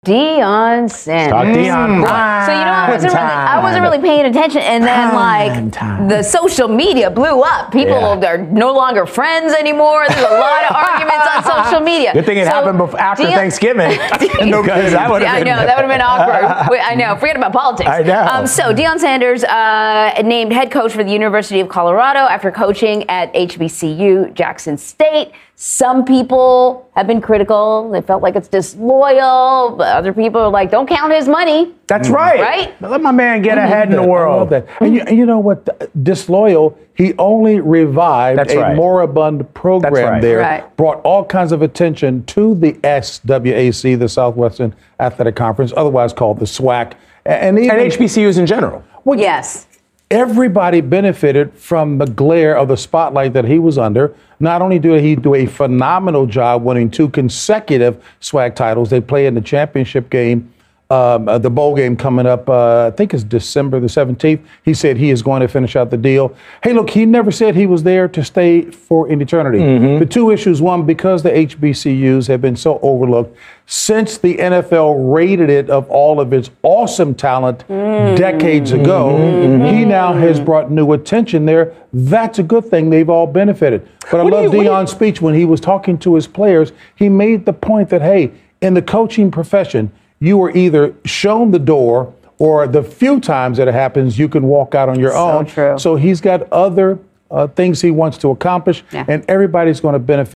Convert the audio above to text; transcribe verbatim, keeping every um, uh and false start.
Deion Sanders. Start Deion. Mm. So you know, I wasn't really, I wasn't really paying attention, and then like Time. the social media blew up. People Yeah. are no longer friends anymore. There's a lot of arguments on social media. Good thing it So happened before, after Deion- Thanksgiving. No, because that would Yeah, have I been. know that would have been awkward. Wait, I know. Forget about politics. I know. Um, so Deion Sanders uh, named head coach for the University of Colorado after coaching at H B C U Jackson State. Some people have been critical. They felt like it's disloyal. But other people are like, don't count his money. That's right. Right? Let my man get ahead in the I love world. that. And you, and you know what? Disloyal, he only revived That's a right. moribund program That's right. there, Right. brought all kinds of attention to the S W A C, the Southwestern Athletic Conference, otherwise called the SWAC. And, even, And H B C Us in general. well, Yes. everybody benefited from the glare of the spotlight that he was under. Not only did he do a phenomenal job winning two consecutive SWAC titles, they play in the championship game, um, uh, the bowl game coming up, uh, I think it's December the seventeenth. He said he is going to finish out the deal. Hey, look, he never said he was there to stay for an eternity. The two issues, one, because the H B C Us have been so overlooked, since the N F L rated it of all of its awesome talent decades ago, he now has brought new attention there. That's a good thing. They've all benefited. But I What do love you- what do you- Deion's speech when he was talking to his players. He made the point that, hey, in the coaching profession, you are either shown the door or the few times that it happens, you can walk out on your So own. true. So he's got other uh, things he wants to accomplish, Yeah. and everybody's going to benefit.